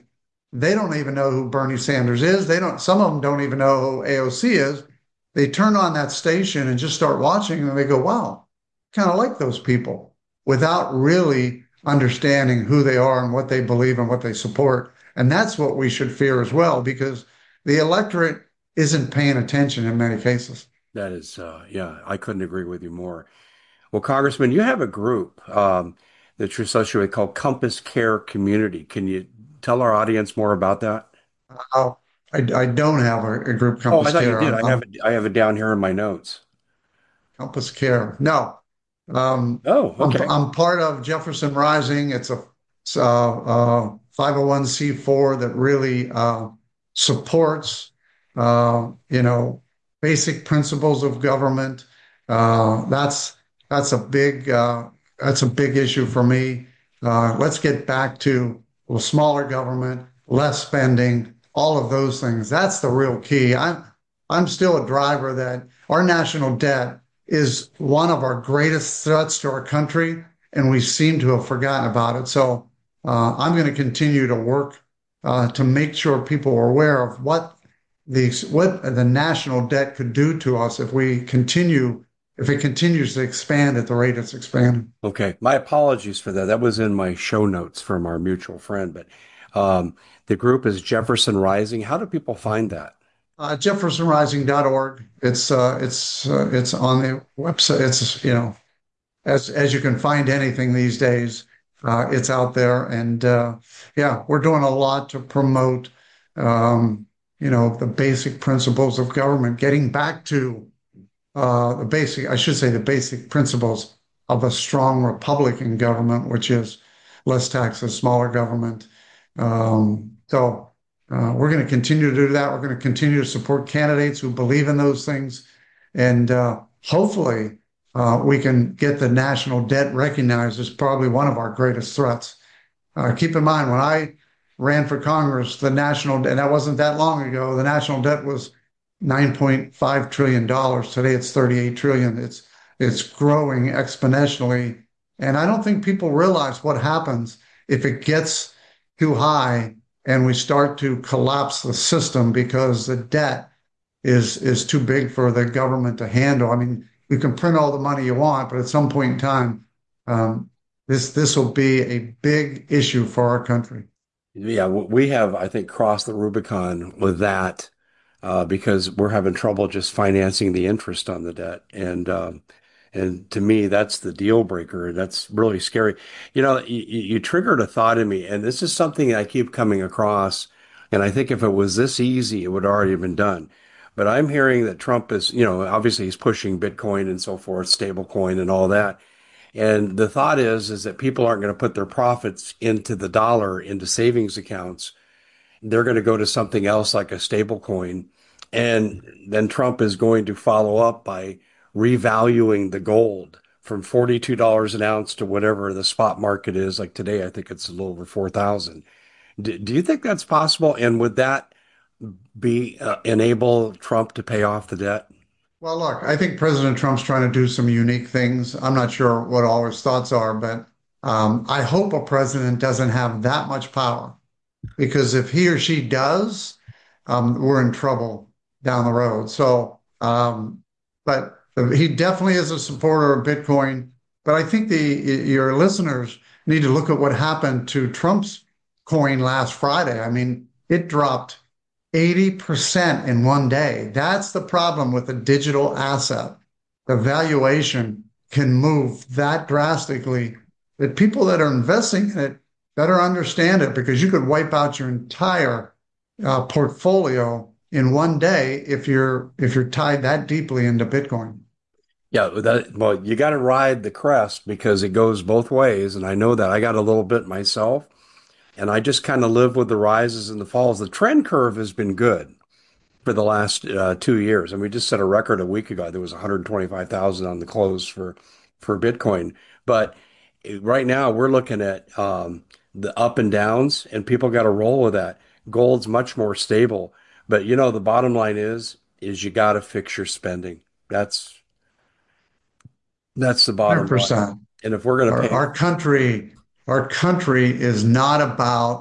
They don't even know who Bernie Sanders is. They don't, some of them don't even know who A O C is. They turn on that station and just start watching and they go, wow, kind of like those people without really understanding who they are and what they believe and what they support. And that's what we should fear as well, because the electorate isn't paying attention in many cases. That is, uh, yeah, I couldn't agree with you more. Well, Congressman, you have a group um, that you're associated with called Compass Care Community. Can you tell our audience more about that? Uh, I, I don't have a, a group Oh, I Compass thought you Care. did. I'm, I have I'm it. I have it down here in my notes. Compass Care. No, um, Oh, I'm okay. I'm part of Jefferson Rising. It's a, it's a, uh five oh one c four that really uh, supports, uh, you know, basic principles of government. Uh, that's that's a big uh, that's a big issue for me. Uh, let's get back to well, smaller government, less spending, all of those things. That's the real key. I'm I'm still a driver that our national debt is one of our greatest threats to our country, and we seem to have forgotten about it. So uh, I'm going to continue to work uh, to make sure people are aware of what the what the national debt could do to us if we continue if it continues to expand at the rate it's expanding. Okay. My apologies for that. That was in my show notes from our mutual friend, but um, the group is Jefferson Rising. How do people find that? Uh, jefferson rising dot org. It's uh, it's uh, it's on the website. It's you know as as you can find anything these days. Uh, it's out there, and uh, yeah, we're doing a lot to promote, um, you know, the basic principles of government, getting back to uh, the basic, I should say, the basic principles of a strong Republican government, which is less taxes, smaller government. Um, so uh, we're going to continue to do that. We're going to continue to support candidates who believe in those things, and uh, hopefully uh, we can get the national debt recognized as probably one of our greatest threats. Uh, keep in mind, when I ran for Congress, the national, and that wasn't that long ago, the national debt was nine point five trillion dollars. Today it's thirty-eight trillion dollars. It's it's growing exponentially. And I don't think people realize what happens if it gets too high and we start to collapse the system because the debt is is too big for the government to handle. I mean, you can print all the money you want, but at some point in time, um, this this will be a big issue for our country. Yeah, w- we have, I think, crossed the Rubicon with that uh, because we're having trouble just financing the interest on the debt. And um, and to me, that's the deal breaker. That's really scary. You know, you, you triggered a thought in me, and this is something I keep coming across. And I think if it was this easy, it would already have been done. But I'm hearing that Trump is, you know, obviously he's pushing Bitcoin and so forth, stable coin and all that. And the thought is, is that people aren't going to put their profits into the dollar, into savings accounts. They're going to go to something else like a stable coin. And then Trump is going to follow up by revaluing the gold from forty-two dollars an ounce to whatever the spot market is. Like today, I think it's a little over four thousand. Do, do you think that's possible? And would that be uh, enable Trump to pay off the debt? Well, look, I think President Trump's trying to do some unique things. I'm not sure what all his thoughts are, but um, I hope a president doesn't have that much power because if he or she does, um, we're in trouble down the road. So, um, but he definitely is a supporter of Bitcoin. But I think the your listeners need to look at what happened to Trump's coin last Friday. I mean, it dropped eighty percent in one day. That's the problem with a digital asset. The valuation can move that drastically that people that are investing in it better understand it because you could wipe out your entire uh, portfolio in one day if you're if you're tied that deeply into Bitcoin. Yeah, that, well, you got to ride the crest because it goes both ways. And I know that I got a little bit myself, and I just kind of live with the rises and the falls. The trend curve has been good for the last uh, two years. And we just set a record a week ago. There was one hundred twenty-five thousand on the close for, for Bitcoin. But right now we're looking at um, the up and downs, and people got to roll with that. Gold's much more stable. But you know, the bottom line is, is you got to fix your spending. That's That's the bottom line. one hundred percent. And if we're going to Our, pay, our country, our country is not about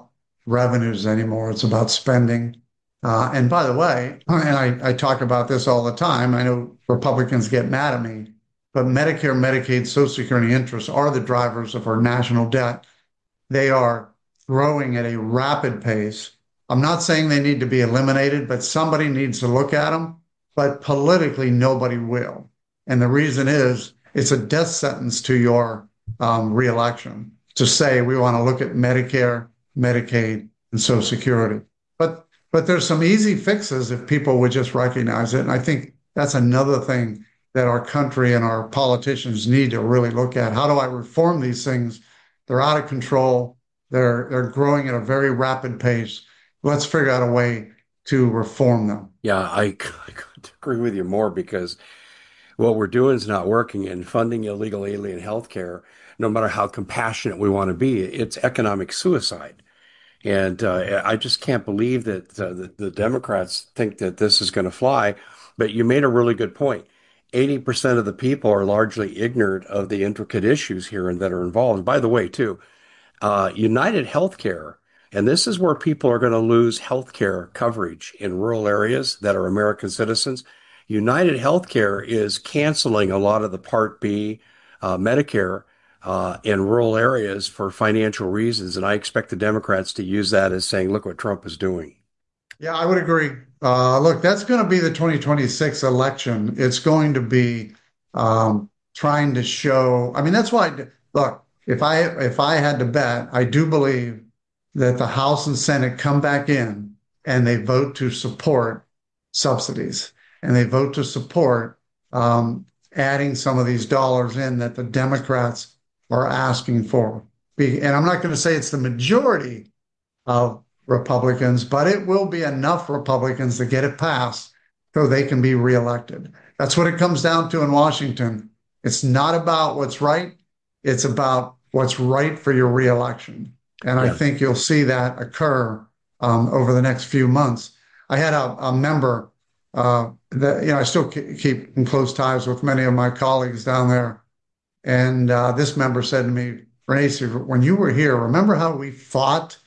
revenues anymore. It's about spending. Uh, and by the way, and I, I talk about this all the time. I know Republicans get mad at me, but Medicare, Medicaid, Social Security interest are the drivers of our national debt. They are growing at a rapid pace. I'm not saying they need to be eliminated, but somebody needs to look at them. But politically, nobody will. And the reason is it's a death sentence to your um, reelection to say we want to look at Medicare, Medicaid, and Social Security. But but there's some easy fixes if people would just recognize it. And I think that's another thing that our country and our politicians need to really look at. How do I reform these things? They're out of control. They're they're growing at a very rapid pace. Let's figure out a way to reform them. Yeah, I, I couldn't agree with you more because what we're doing is not working, and funding illegal alien healthcare, no matter how compassionate we want to be, it's economic suicide. And uh, I just can't believe that uh, the, the Democrats think that this is going to fly. But you made a really good point. eighty percent of the people are largely ignorant of the intricate issues here and that are involved. By the way, too, uh, United Healthcare, and this is where people are going to lose healthcare coverage in rural areas that are American citizens. United Healthcare is canceling a lot of the Part B uh, Medicare uh, in rural areas for financial reasons, and I expect the Democrats to use that as saying, "Look what Trump is doing." Yeah, I would agree. Uh, look, that's going to be the twenty twenty-six election. It's going to be um, trying to show. I mean, that's why. Look, if I if I had to bet, I do believe that the House and Senate come back in and they vote to support subsidies and they vote to support um, adding some of these dollars in that the Democrats are asking for. Be- And I'm not going to say it's the majority of Republicans, but it will be enough Republicans to get it passed so they can be reelected. That's what it comes down to in Washington. It's not about what's right, it's about what's right for your reelection. And I Yeah. think you'll see that occur um, over the next few months. I had a, a member uh, that, you know, I still keep in close ties with many of my colleagues down there. And uh, this member said to me, Renee, when you were here, remember how we fought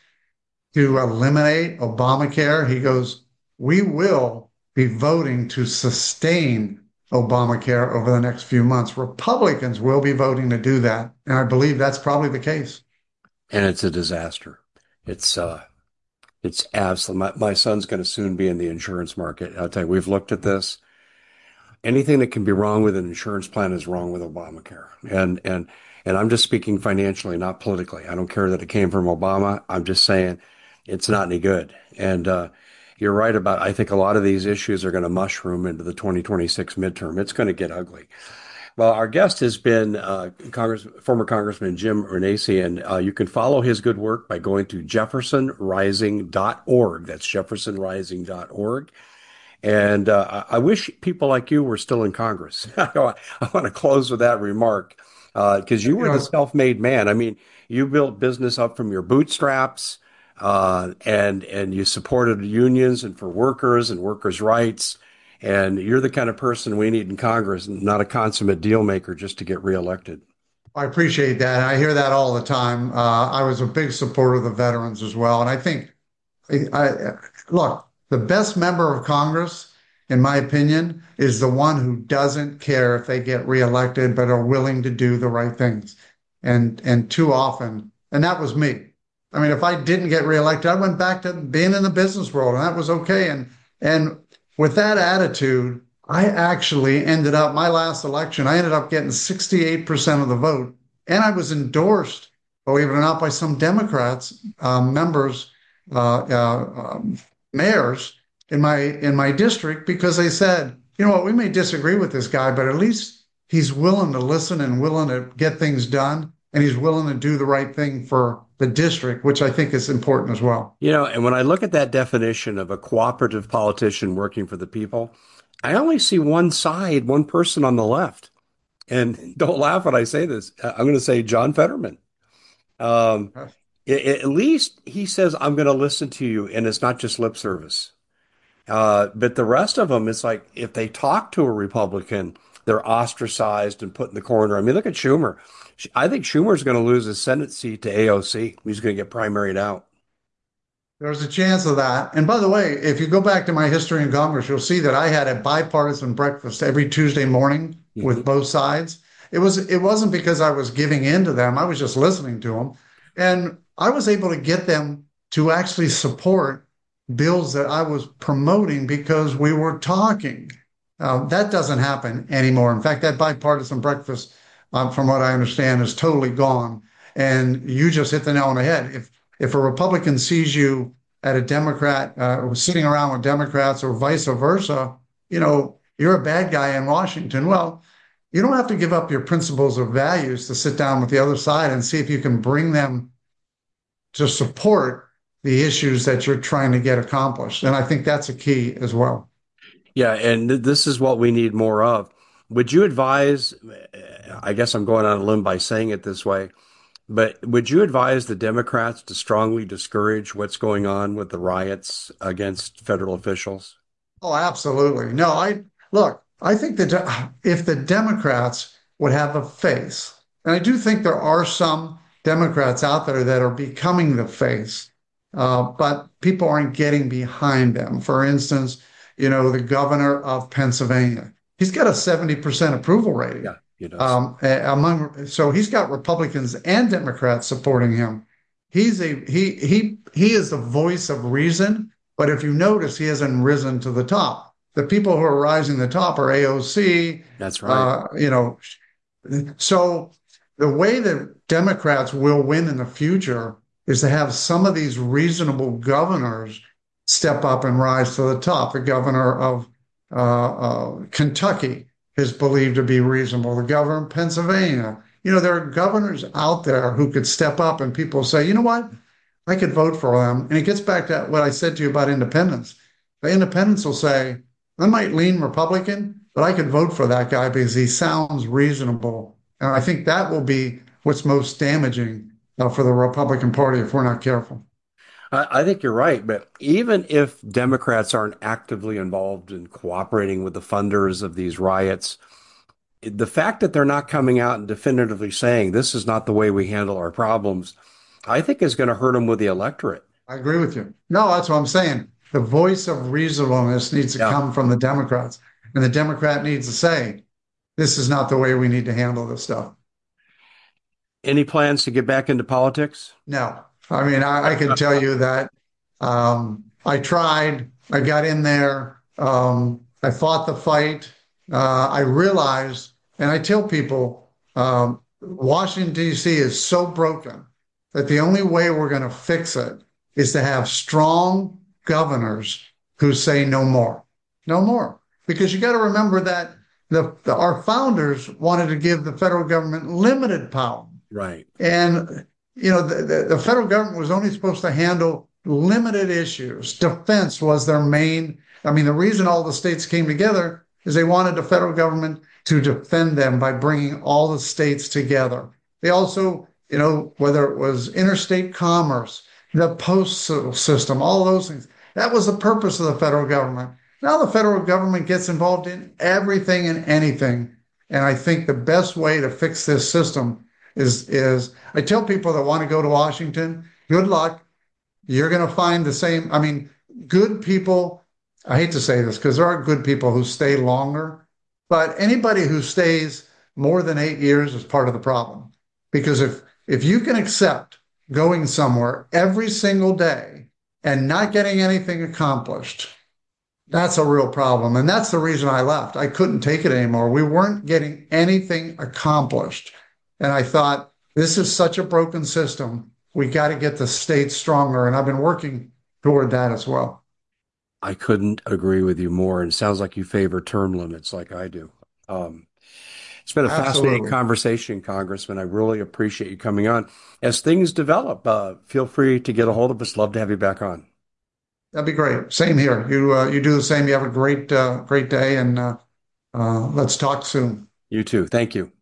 to eliminate Obamacare? He goes, we will be voting to sustain Obamacare over the next few months. Republicans will be voting to do that. And I believe that's probably the case. And it's a disaster. It's uh, it's absolutely. My, my son's going to soon be in the insurance market. I'll tell you, we've looked at this. Anything that can be wrong with an insurance plan is wrong with Obamacare. And and and I'm just speaking financially, not politically. I don't care that it came from Obama. I'm just saying it's not any good. And uh, you're right about, I think a lot of these issues are going to mushroom into the twenty twenty-six midterm. It's going to get ugly. Well, our guest has been uh, Congress, former Congressman Jim Renacci, and uh, you can follow his good work by going to jefferson rising dot org. That's jefferson rising dot org. And uh, I wish people like you were still in Congress. I want to close with that remark because uh, you You were the know, self-made man. I mean, you built business up from your bootstraps, uh, and and you supported unions and for workers and workers' rights. And you're the kind of person we need in Congress, not a consummate deal maker just to get reelected. I appreciate that. I hear that all the time. Uh, I was a big supporter of the veterans as well. And I think, I, I, look, the best member of Congress, in my opinion, is the one who doesn't care if they get reelected, but are willing to do the right things. And and too often, and that was me. I mean, if I didn't get reelected, I went back to being in the business world, and that was okay. And and with that attitude, I actually ended up my last election. I ended up getting sixty-eight percent of the vote, and I was endorsed, believe it or not, by some Democrats, um, members, uh, uh, um, mayors in my in my district because they said, you know what, we may disagree with this guy, but at least he's willing to listen and willing to get things done, and he's willing to do the right thing for the district, which I think is important as well. You know, and when I look at that definition of a cooperative politician working for the people, I only see one side, one person on the left. And don't laugh when I say this. I'm going to say John Fetterman. Um, at least he says, I'm going to listen to you, and it's not just lip service. Uh, but the rest of them, it's like if they talk to a Republican, they're ostracized and put in the corner. I mean, look at Schumer. I think Schumer's going to lose his Senate seat to A O C. He's going to get primaried out. There's a chance of that. And by the way, if you go back to my history in Congress, you'll see that I had a bipartisan breakfast every Tuesday morning with Hmm. both sides. It was it wasn't because I was giving in to them. I was just listening to them. And I was able to get them to actually support bills that I was promoting because we were talking. Uh, that doesn't happen anymore. In fact, that bipartisan breakfast, um, from what I understand, is totally gone. And you just hit the nail on the head. If if a Republican sees you at a Democrat uh, sitting around with Democrats or vice versa, you know, you're a bad guy in Washington. Well, you don't have to give up your principles or values to sit down with the other side and see if you can bring them to support the issues that you're trying to get accomplished. And I think that's a key as well. Yeah, and th this is what we need more of. Would you advise, I guess I'm going on a limb by saying it this way, but would you advise the Democrats to strongly discourage what's going on with the riots against federal officials? Oh, absolutely. No, I look, I think that if the Democrats would have a face, and I do think there are some Democrats out there that are becoming the face, uh, but people aren't getting behind them. For instance, you know, the governor of Pennsylvania, he's got a seventy percent approval rating. Yeah, he does. Um, among so he's got Republicans and Democrats supporting him. He's a he he he is the voice of reason, but if you notice, he hasn't risen to the top. The people who are rising to the top are A O C, That's right. uh, you know. So the way that Democrats will win in the future is to have some of these reasonable governors step up and rise to the top. The governor of uh, uh, Kentucky is believed to be reasonable. The governor of Pennsylvania. You know, there are governors out there who could step up and people say, you know what? I could vote for them. And it gets back to what I said to you about independents. The independents will say, I might lean Republican, but I could vote for that guy because he sounds reasonable. And I think that will be what's most damaging uh, for the Republican Party if we're not careful. I, I think you're right, but even if Democrats aren't actively involved in cooperating with the funders of these riots, the fact that they're not coming out and definitively saying this is not the way we handle our problems, I think is going to hurt them with the electorate. I agree with you. No, that's what I'm saying. The voice of reasonableness needs to Yeah. come from the Democrats, and the Democrat needs to say, this is not the way we need to handle this stuff. Any plans to get back into politics? No, I mean, I, I can tell you that um, I tried, I got in there, um, I fought the fight. Uh, I realized, and I tell people, um, Washington, D C is so broken that the only way we're going to fix it is to have strong governors who say no more, no more. Because you got to remember that the, the our founders wanted to give the federal government limited power. Right. And, you know, the, the, the federal government was only supposed to handle limited issues. Defense was their main. I mean, the reason all the states came together is they wanted the federal government to defend them by bringing all the states together. They also, you know, whether it was interstate commerce, the postal system, all those things, that was the purpose of the federal government. Now the federal government gets involved in everything and anything. And I think the best way to fix this system is is I tell people that want to go to Washington, good luck. You're going to find the same. I mean, good people. I hate to say this because there are good people who stay longer, but anybody who stays more than eight years is part of the problem. Because if if you can accept going somewhere every single day and not getting anything accomplished, that's a real problem. And that's the reason I left. I couldn't take it anymore. We weren't getting anything accomplished. And I thought, this is such a broken system. We got to get the state stronger. And I've been working toward that as well. I couldn't agree with you more. And it sounds like you favor term limits like I do. Um, it's been a fascinating Absolutely. conversation, Congressman. I really appreciate you coming on. As things develop, uh, feel free to get a hold of us. Love to have you back on. That'd be great. Same here. You uh, you do the same. You have a great uh, great day, and uh, uh, let's talk soon. You too. Thank you.